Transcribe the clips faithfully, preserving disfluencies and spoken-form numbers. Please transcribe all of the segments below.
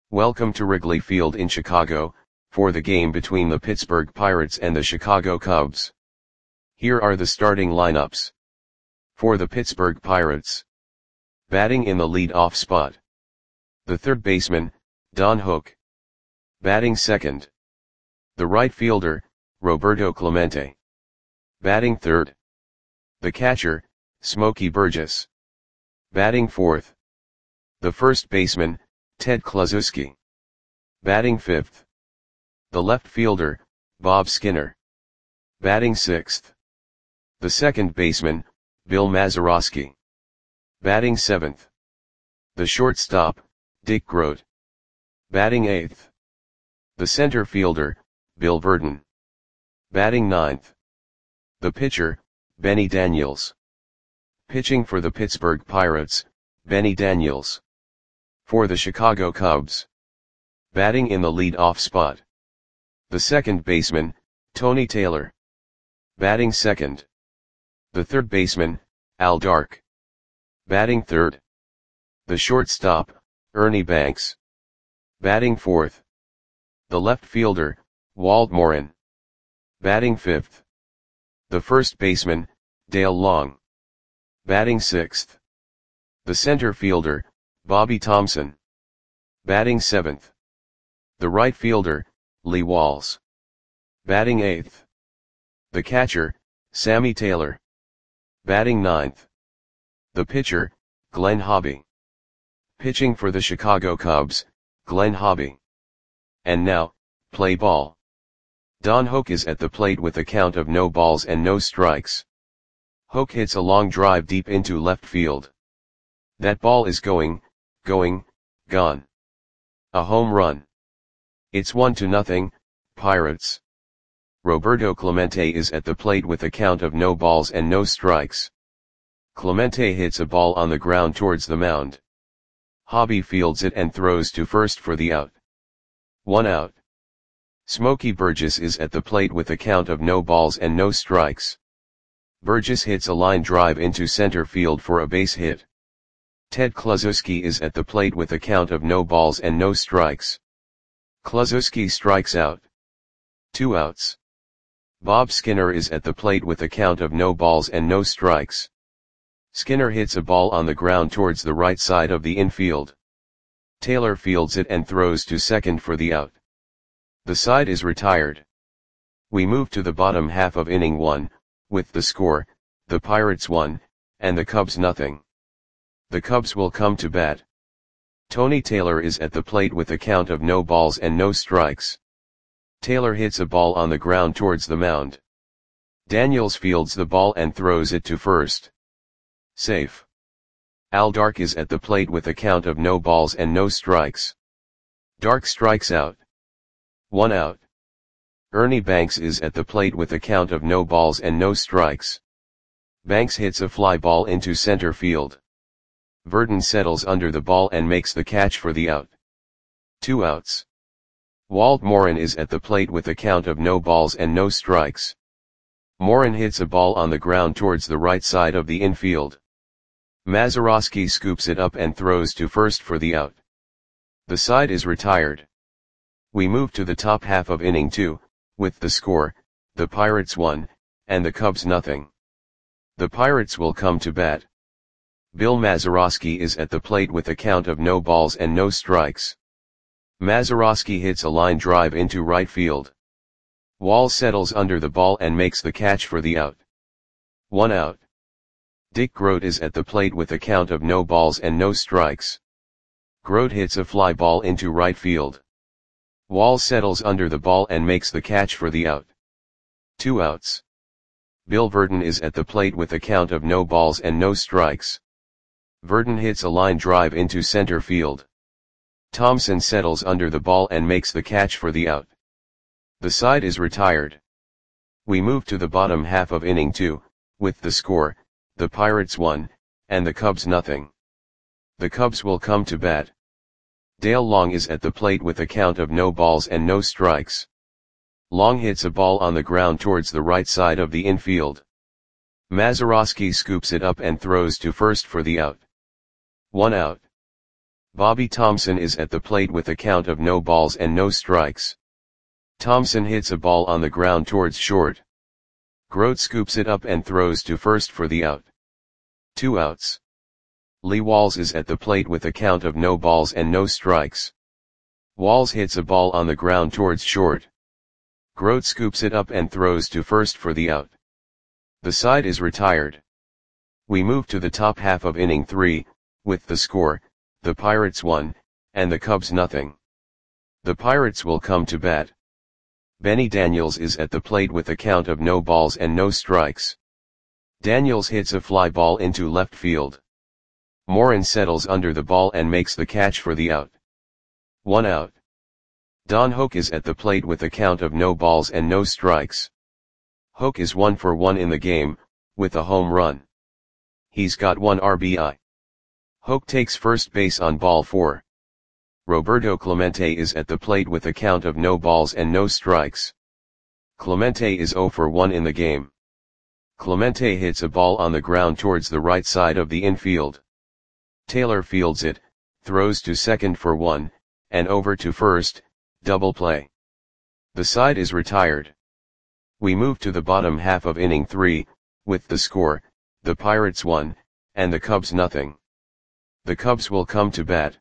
Welcome to Wrigley Field in Chicago, for the game between the Pittsburgh Pirates and the Chicago Cubs. Here are the starting lineups. For the Pittsburgh Pirates. Batting in the lead-off spot. The third baseman, Don Hook. Batting second. The right fielder, Roberto Clemente. Batting third. The catcher, Smokey Burgess. Batting fourth. The first baseman, Ted Kluszewski. Batting fifth. The left fielder, Bob Skinner. Batting sixth. The second baseman, Bill Mazeroski. Batting seventh. The shortstop, Dick Groat. Batting eighth. The center fielder, Bill Virdon. Batting ninth. The pitcher, Benny Daniels. Pitching for the Pittsburgh Pirates, Benny Daniels. For the Chicago Cubs. Batting in the lead-off spot. The second baseman, Tony Taylor. Batting second. The third baseman, Al Dark. Batting third. The shortstop, Ernie Banks. Batting fourth. The left fielder, Walt Morin. Batting fifth. The first baseman, Dale Long. Batting sixth. The center fielder, Bobby Thompson. Batting seventh. The right fielder, Lee Walls. Batting eighth. The catcher, Sammy Taylor. Batting ninth. The pitcher, Glenn Hobby. Pitching for the Chicago Cubs, Glenn Hobby. And now, play ball. Don Hook is at the plate with a count of no balls and no strikes. Hook hits a long drive deep into left field. That ball is going, going, gone. A home run. It's one to nothing, Pirates. Roberto Clemente is at the plate with a count of no balls and no strikes. Clemente hits a ball on the ground towards the mound. Hobby fields it and throws to first for the out. One out. Smokey Burgess is at the plate with a count of no balls and no strikes. Burgess hits a line drive into center field for a base hit. Ted Kluszewski is at the plate with a count of no balls and no strikes. Kluszewski strikes out. Two outs. Bob Skinner is at the plate with a count of no balls and no strikes. Skinner hits a ball on the ground towards the right side of the infield. Taylor fields it and throws to second for the out. The side is retired. We move to the bottom half of inning one, with the score, the Pirates one, and the Cubs nothing. The Cubs will come to bat. Tony Taylor is at the plate with a count of no balls and no strikes. Taylor hits a ball on the ground towards the mound. Daniels fields the ball and throws it to first. Safe. Al Dark is at the plate with a count of no balls and no strikes. Dark strikes out. One out. Ernie Banks is at the plate with a count of no balls and no strikes. Banks hits a fly ball into center field. Virdon settles under the ball and makes the catch for the out. Two outs. Walt Morin is at the plate with a count of no balls and no strikes. Morin hits a ball on the ground towards the right side of the infield. Mazeroski scoops it up and throws to first for the out. The side is retired. We move to the top half of inning two, with the score, the Pirates one, and the Cubs nothing. The Pirates will come to bat. Bill Mazeroski is at the plate with a count of no balls and no strikes. Mazeroski hits a line drive into right field. Wall settles under the ball and makes the catch for the out. One out. Dick Groat is at the plate with a count of no balls and no strikes. Groat hits a fly ball into right field. Wall settles under the ball and makes the catch for the out. Two outs. Bill Virdon is at the plate with a count of no balls and no strikes. Virdon hits a line drive into center field. Thompson settles under the ball and makes the catch for the out. The side is retired. We move to the bottom half of inning two, with the score, the Pirates one, and the Cubs nothing. The Cubs will come to bat. Dale Long is at the plate with a count of no balls and no strikes. Long hits a ball on the ground towards the right side of the infield. Mazeroski scoops it up and throws to first for the out. One out. Bobby Thomson is at the plate with a count of no balls and no strikes. Thomson hits a ball on the ground towards short. Grote scoops it up and throws to first for the out. Two outs. Lee Walls is at the plate with a count of no balls and no strikes. Walls hits a ball on the ground towards short. Grote scoops it up and throws to first for the out. The side is retired. We move to the top half of inning three, with the score, the Pirates one, and the Cubs nothing. The Pirates will come to bat. Benny Daniels is at the plate with a count of no balls and no strikes. Daniels hits a fly ball into left field. Morin settles under the ball and makes the catch for the out. One out. Don Hoak is at the plate with a count of no balls and no strikes. Hoak is one for one in the game, with a home run. He's got one R B I. Hoak takes first base on ball four. Roberto Clemente is at the plate with a count of no balls and no strikes. Clemente is zero for one in the game. Clemente hits a ball on the ground towards the right side of the infield. Taylor fields it, throws to second for one, and over to first, double play. The side is retired. We move to the bottom half of inning three, with the score, the Pirates one, and the Cubs nothing. The Cubs will come to bat.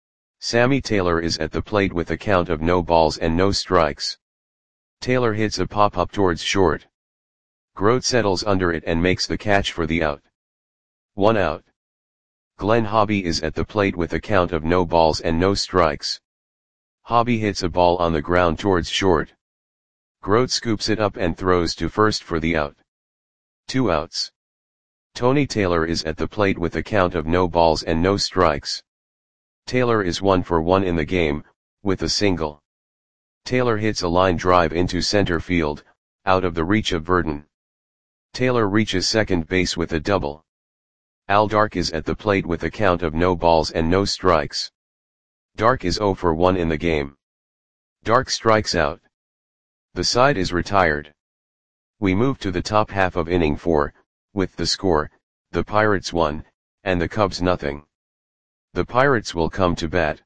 Sammy Taylor is at the plate with a count of no balls and no strikes. Taylor hits a pop-up towards short. Grote settles under it and makes the catch for the out. One out. Glenn Hobby is at the plate with a count of no balls and no strikes. Hobby hits a ball on the ground towards short. Grote scoops it up and throws to first for the out. Two outs. Tony Taylor is at the plate with a count of no balls and no strikes. Taylor is one for one in the game, with a single. Taylor hits a line drive into center field, out of the reach of Burton. Taylor reaches second base with a double. Al Dark is at the plate with a count of no balls and no strikes. Dark is zero for one in the game. Dark strikes out. The side is retired. We move to the top half of inning four, with the score, the Pirates one, and the Cubs nothing. The Pirates will come to bat.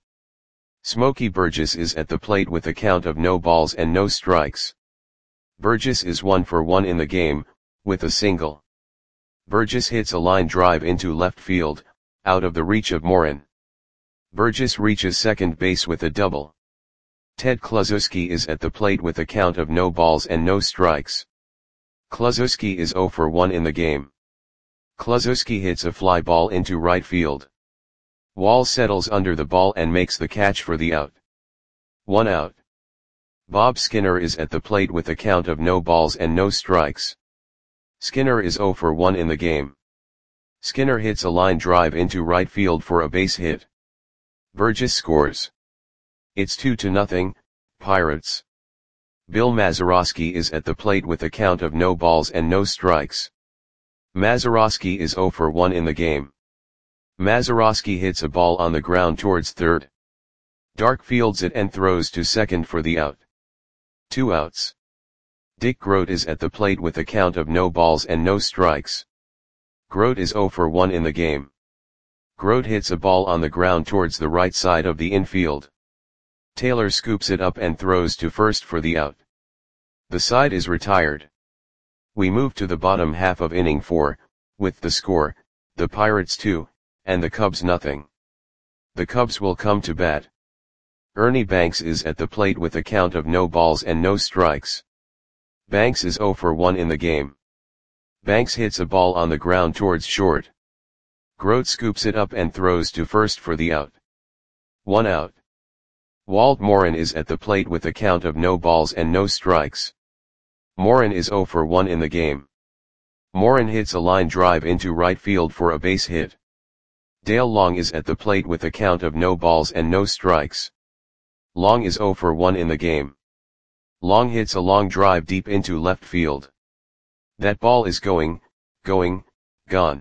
Smokey Burgess is at the plate with a count of no balls and no strikes. Burgess is one for one in the game, with a single. Burgess hits a line drive into left field, out of the reach of Morin. Burgess reaches second base with a double. Ted Kluszewski is at the plate with a count of no balls and no strikes. Kluszewski is zero for one in the game. Kluszewski hits a fly ball into right field. Wall settles under the ball and makes the catch for the out. One out. Bob Skinner is at the plate with a count of no balls and no strikes. Skinner is zero for one in the game. Skinner hits a line drive into right field for a base hit. Burgess scores. It's two to nothing, Pirates. Bill Mazeroski is at the plate with a count of no balls and no strikes. Mazeroski is zero for one in the game. Mazeroski hits a ball on the ground towards third. Dark fields it and throws to second for the out. Two outs. Dick Grote is at the plate with a count of no balls and no strikes. Grote is zero for one in the game. Grote hits a ball on the ground towards the right side of the infield. Taylor scoops it up and throws to first for the out. The side is retired. We move to the bottom half of inning four, with the score, the Pirates two, and the Cubs nothing. The Cubs will come to bat. Ernie Banks is at the plate with a count of no balls and no strikes. Banks is zero for one in the game. Banks hits a ball on the ground towards short. Grote scoops it up and throws to first for the out. One out. Walt Morin is at the plate with a count of no balls and no strikes. Morin is zero for one in the game. Morin hits a line drive into right field for a base hit. Dale Long is at the plate with a count of no balls and no strikes. Long is zero for one in the game. Long hits a long drive deep into left field. That ball is going, going, gone.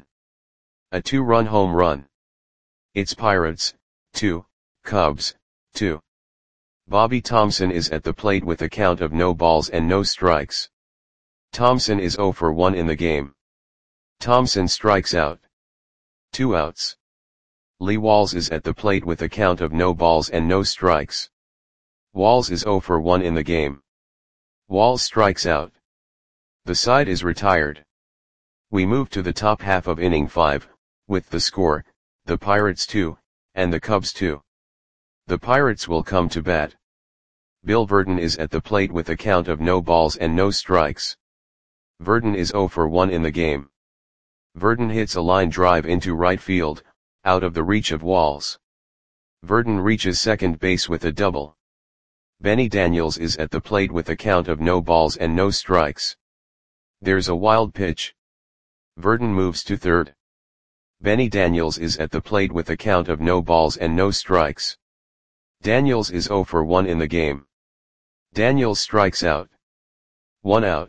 A two-run home run. It's Pirates, two, Cubs, two. Bobby Thomson is at the plate with a count of no balls and no strikes. Thomson is zero for one in the game. Thomson strikes out. Two outs. Lee Walls is at the plate with a count of no balls and no strikes. Walls is zero for one in the game. Walls strikes out. The side is retired. We move to the top half of inning five, with the score, the Pirates two, and the Cubs two. The Pirates will come to bat. Bill Verdon is at the plate with a count of no balls and no strikes. Verdon is zero for one in the game. Verdon hits a line drive into right field, out of the reach of Walls. Verdon reaches second base with a double. Benny Daniels is at the plate with a count of no balls and no strikes. There's a wild pitch. Verdon moves to third. Benny Daniels is at the plate with a count of no balls and no strikes. Daniels is zero for one in the game. Daniels strikes out. One out.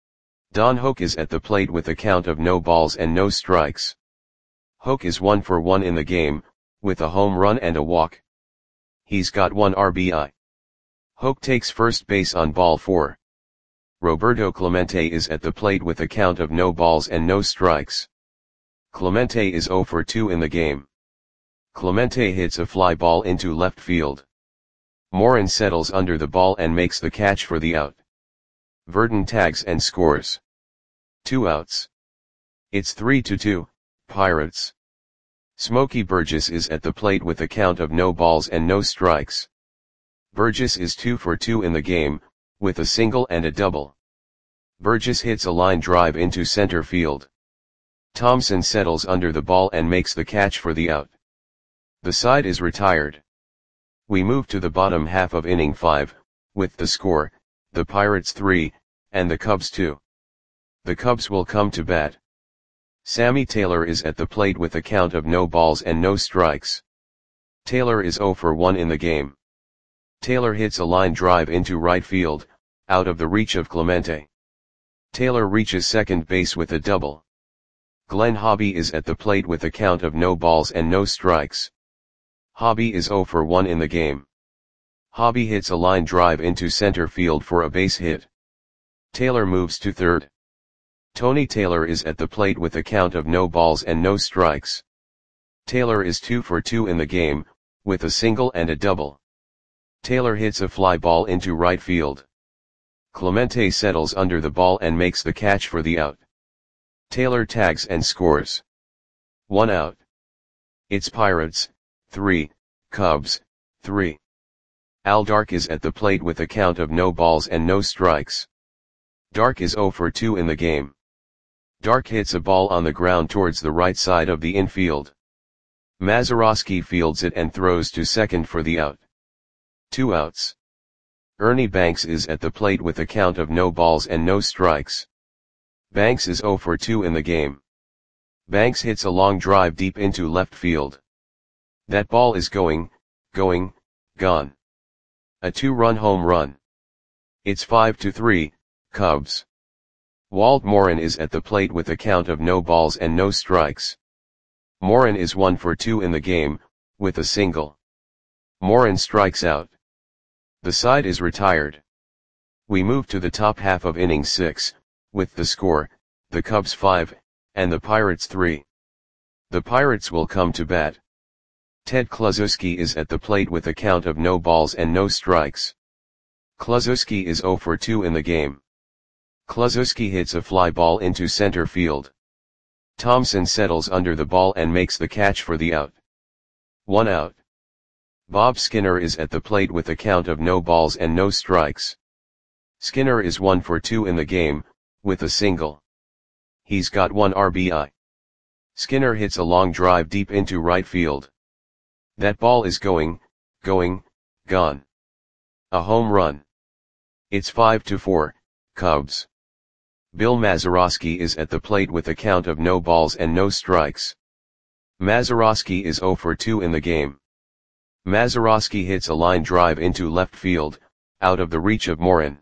Don Hoak is at the plate with a count of no balls and no strikes. Hoak is one for one in the game, with a home run and a walk. He's got one R B I. Hoak takes first base on ball four. Roberto Clemente is at the plate with a count of no balls and no strikes. Clemente is zero for two in the game. Clemente hits a fly ball into left field. Morin settles under the ball and makes the catch for the out. Verdon tags and scores. Two outs. It's three to two, Pirates. Smokey Burgess is at the plate with a count of no balls and no strikes. Burgess is two for two in the game, with a single and a double. Burgess hits a line drive into center field. Thompson settles under the ball and makes the catch for the out. The side is retired. We move to the bottom half of inning five, with the score, the Pirates three, and the Cubs two. The Cubs will come to bat. Sammy Taylor is at the plate with a count of no balls and no strikes. Taylor is zero for one in the game. Taylor hits a line drive into right field, out of the reach of Clemente. Taylor reaches second base with a double. Glenn Hobby is at the plate with a count of no balls and no strikes. Hobby is zero for one in the game. Hobby hits a line drive into center field for a base hit. Taylor moves to third. Tony Taylor is at the plate with a count of no balls and no strikes. Taylor is two for two in the game, with a single and a double. Taylor hits a fly ball into right field. Clemente settles under the ball and makes the catch for the out. Taylor tags and scores. One out. It's Pirates, three, Cubs, three. Al Dark is at the plate with a count of no balls and no strikes. Dark is zero for two in the game. Dark hits a ball on the ground towards the right side of the infield. Mazeroski fields it and throws to second for the out. Two outs. Ernie Banks is at the plate with a count of no balls and no strikes. Banks is zero for two in the game. Banks hits a long drive deep into left field. That ball is going, going, gone. A two-run home run. It's five to three, Cubs. Walt Morin is at the plate with a count of no balls and no strikes. Morin is one for two in the game, with a single. Morin strikes out. The side is retired. We move to the top half of inning six, with the score, the Cubs five, and the Pirates three. The Pirates will come to bat. Ted Kluszewski is at the plate with a count of no balls and no strikes. Kluszewski is zero for two in the game. Kluszewski hits a fly ball into center field. Thompson settles under the ball and makes the catch for the out. One out. Bob Skinner is at the plate with a count of no balls and no strikes. Skinner is one for two in the game, with a single. He's got one R B I. Skinner hits a long drive deep into right field. That ball is going, going, gone. A home run. It's five to four, Cubs. Bill Mazeroski is at the plate with a count of no balls and no strikes. Mazeroski is zero for two in the game. Mazeroski hits a line drive into left field, out of the reach of Morin.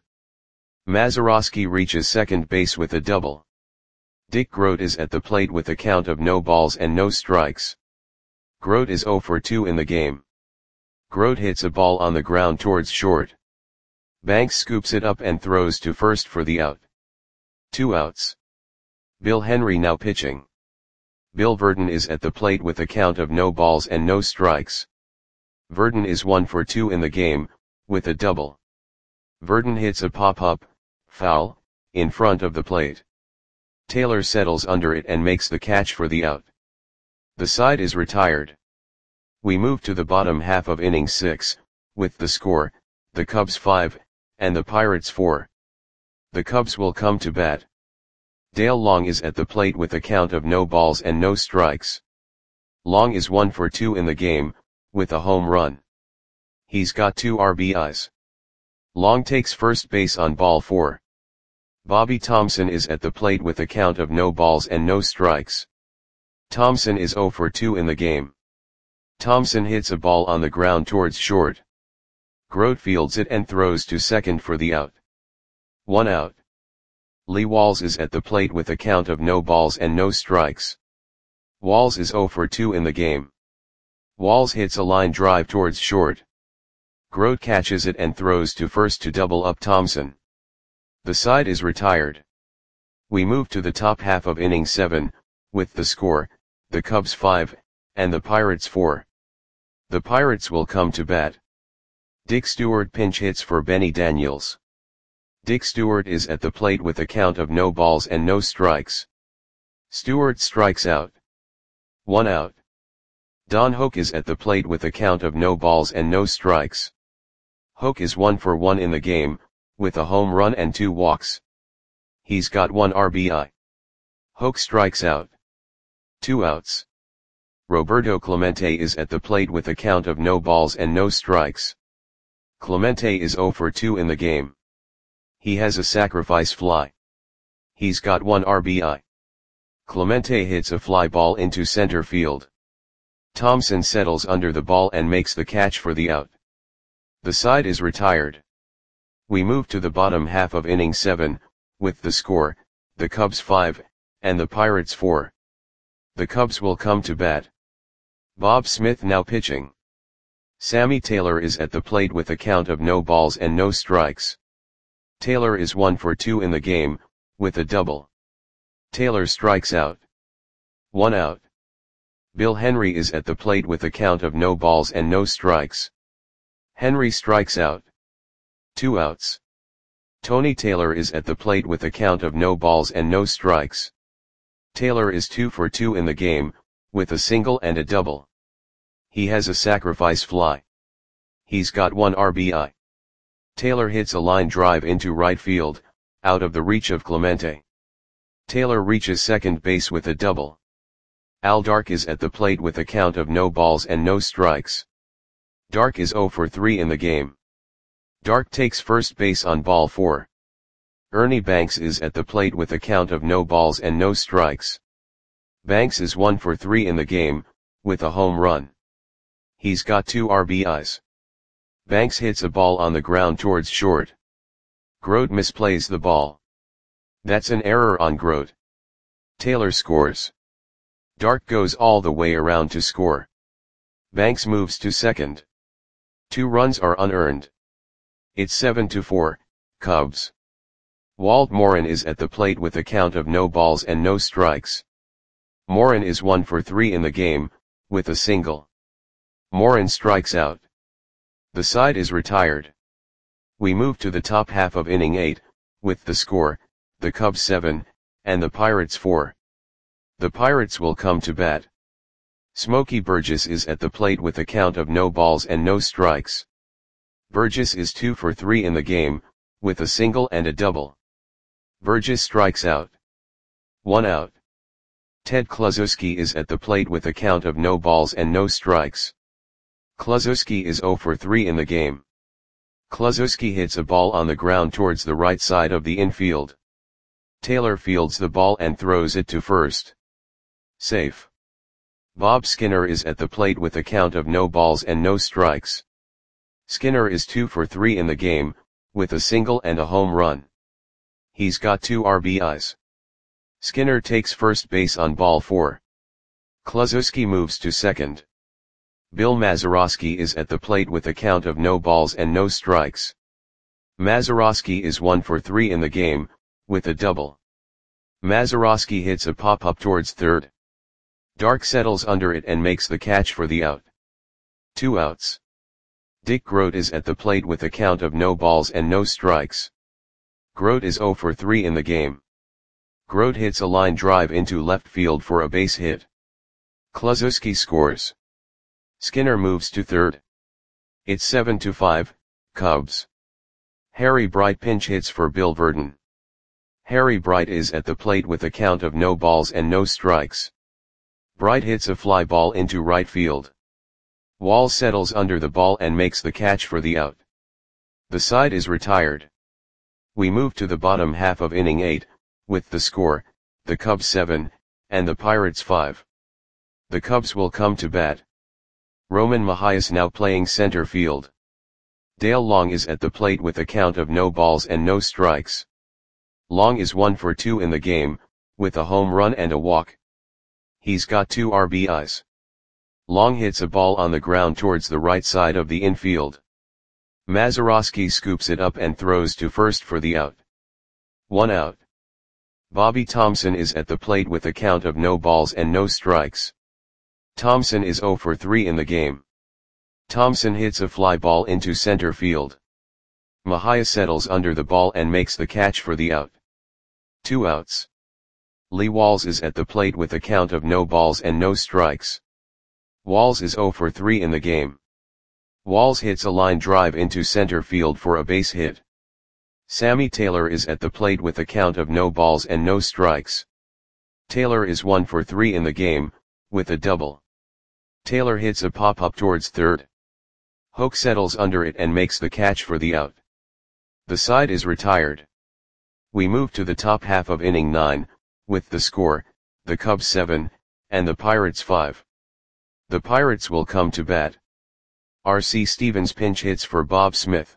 Mazeroski reaches second base with a double. Dick Grote is at the plate with a count of no balls and no strikes. Grote is zero for two in the game. Grote hits a ball on the ground towards short. Banks scoops it up and throws to first for the out. Two outs. Bill Henry now pitching. Bill Verdon is at the plate with a count of no balls and no strikes. Verdon is one for two in the game, with a double. Verdon hits a pop-up, foul, in front of the plate. Taylor settles under it and makes the catch for the out. The side is retired. We move to the bottom half of inning six, with the score, the Cubs five, and the Pirates four. The Cubs will come to bat. Dale Long is at the plate with a count of no balls and no strikes. Long is one for two in the game, with a home run. He's got two R B Is. Long takes first base on ball four. Bobby Thomson is at the plate with a count of no balls and no strikes. Thomson is zero for two in the game. Thomson hits a ball on the ground towards short. Grote fields it and throws to second for the out. One out. Lee Walls is at the plate with a count of no balls and no strikes. Walls is zero for two in the game. Walls hits a line drive towards short. Grote catches it and throws to first to double up Thomson. The side is retired. We move to the top half of inning seven, with the score, the Cubs five, and the Pirates four. The Pirates will come to bat. Dick Stewart pinch hits for Benny Daniels. Dick Stewart is at the plate with a count of no balls and no strikes. Stewart strikes out. One out. Don Hoak is at the plate with a count of no balls and no strikes. Hoak is one for one in the game, with a home run and two walks. He's got one R B I. Hoak strikes out. Two outs. Roberto Clemente is at the plate with a count of no balls and no strikes. Clemente is zero for two in the game. He has a sacrifice fly. He's got one R B I. Clemente hits a fly ball into center field. Thomson settles under the ball and makes the catch for the out. The side is retired. We move to the bottom half of inning seven, with the score, the Cubs five, and the Pirates four. The Cubs will come to bat. Bob Smith now pitching. Sammy Taylor is at the plate with a count of no balls and no strikes. Taylor is one for two in the game, with a double. Taylor strikes out. One out. Bill Henry is at the plate with a count of no balls and no strikes. Henry strikes out. Two outs. Tony Taylor is at the plate with a count of no balls and no strikes. Taylor is two for two in the game, with a single and a double. He has a sacrifice fly. He's got one R B I. Taylor hits a line drive into right field, out of the reach of Clemente. Taylor reaches second base with a double. Al Dark is at the plate with a count of no balls and no strikes. Dark is zero for three in the game. Dark takes first base on ball four. Ernie Banks is at the plate with a count of no balls and no strikes. Banks is one for three in the game, with a home run. He's got two R B Is. Banks hits a ball on the ground towards short. Grote misplays the ball. That's an error on Grote. Taylor scores. Dark goes all the way around to score. Banks moves to second. Two runs are unearned. It's seven to four, Cubs. Walt Morin is at the plate with a count of no balls and no strikes. Morin is one for three in the game, with a single. Morin strikes out. The side is retired. We move to the top half of inning eight, with the score, the Cubs seven, and the Pirates four. The Pirates will come to bat. Smokey Burgess is at the plate with a count of no balls and no strikes. Burgess is two for three in the game, with a single and a double. Burgess strikes out. One out. Ted Kluszewski is at the plate with a count of no balls and no strikes. Kluszewski is zero for three in the game. Kluszewski hits a ball on the ground towards the right side of the infield. Taylor fields the ball and throws it to first. Safe. Bob Skinner is at the plate with a count of no balls and no strikes. Skinner is two for three in the game, with a single and a home run. He's got two R B Is. Skinner takes first base on ball four. Kluszewski moves to second. Bill Mazeroski is at the plate with a count of no balls and no strikes. Mazeroski is one for three in the game, with a double. Mazeroski hits a pop-up towards third. Dark settles under it and makes the catch for the out. Two outs. Dick Grote is at the plate with a count of no balls and no strikes. Grote is oh for three in the game. Grote hits a line drive into left field for a base hit. Kluszewski scores. Skinner moves to third. It's seven to five, Cubs. Harry Bright pinch hits for Bill Verdon. Harry Bright is at the plate with a count of no balls and no strikes. Bright hits a fly ball into right field. Wall settles under the ball and makes the catch for the out. The side is retired. We move to the bottom half of inning eight, with the score, the Cubs seven, and the Pirates five. The Cubs will come to bat. Roman Mahias now playing center field. Dale Long is at the plate with a count of no balls and no strikes. Long is one for two in the game, with a home run and a walk. He's got two R B Is. Long hits a ball on the ground towards the right side of the infield. Mazeroski scoops it up and throws to first for the out. One out. Bobby Thomson is at the plate with a count of no balls and no strikes. Thomson is oh for three in the game. Thomson hits a fly ball into center field. Mahia settles under the ball and makes the catch for the out. Two outs. Lee Walls is at the plate with a count of no balls and no strikes. Walls is oh for three in the game. Walls hits a line drive into center field for a base hit. Sammy Taylor is at the plate with a count of no balls and no strikes. Taylor is one for three in the game, with a double. Taylor hits a pop-up towards third. Hoke settles under it and makes the catch for the out. The side is retired. We move to the top half of inning nine, with the score, the Cubs seven, and the Pirates five. The Pirates will come to bat. R C Stevens pinch hits for Bob Smith.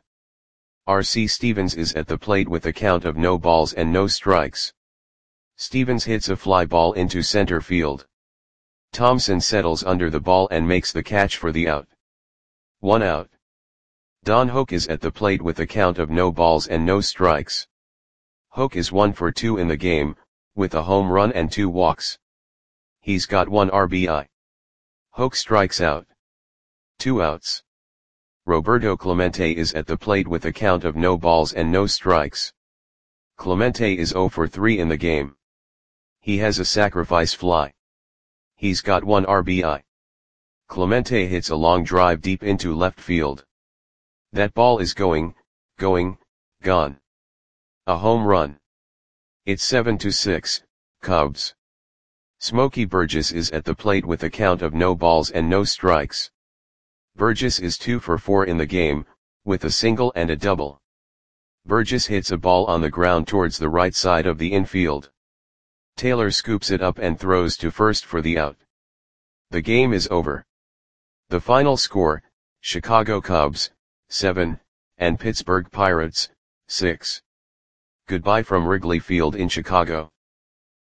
R C Stevens is at the plate with a count of no balls and no strikes. Stevens hits a fly ball into center field. Thomson settles under the ball and makes the catch for the out. One out. Don Hoke is at the plate with a count of no balls and no strikes. Hoke is one for two in the game, with a home run and two walks. He's got one R B I. Hoke strikes out. Two outs. Roberto Clemente is at the plate with a count of no balls and no strikes. Clemente is oh for three in the game. He has a sacrifice fly. He's got one R B I. Clemente hits a long drive deep into left field. That ball is going, going, gone. A home run. It's seven to six, Cubs. Smokey Burgess is at the plate with a count of no balls and no strikes. Burgess is two for four in the game, with a single and a double. Burgess hits a ball on the ground towards the right side of the infield. Taylor scoops it up and throws to first for the out. The game is over. The final score, Chicago Cubs, seven, and Pittsburgh Pirates, six. Goodbye from Wrigley Field in Chicago.